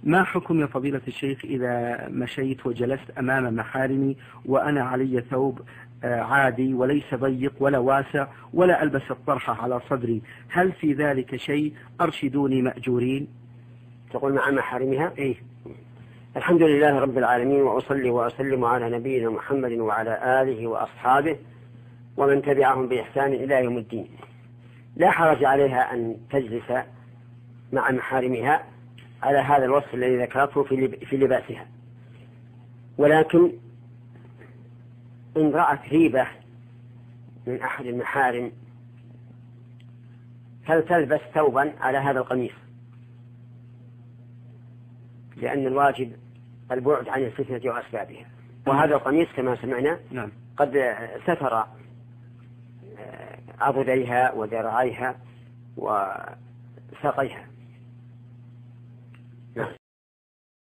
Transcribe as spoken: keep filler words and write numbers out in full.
ما حكم يا فضيلة الشيخ إذا مشيت وجلست أمام محارمي وأنا علي ثوب عادي وليس ضيق ولا واسع ولا ألبس الطرحة على صدري، هل في ذلك شيء؟ أرشدوني مأجورين. تقول مع محارمها؟ إيه. الحمد لله رب العالمين، وأصلي وأسلم على نبينا محمد وعلى آله وأصحابه ومن تبعهم بإحسان إلى يوم الدين. لا حرج عليها أن تجلس مع محارمها على هذا الوصف الذي ذكرته في لباسها، ولكن إن رأت هيبة من أحد المحارم فلتلبس ثوبا على هذا القميص، لأن الواجب البعد عن الفتنة وأسبابها. وهذا القميص كما سمعنا نعم. قد ستر عضديها وذراعيها وساقيها.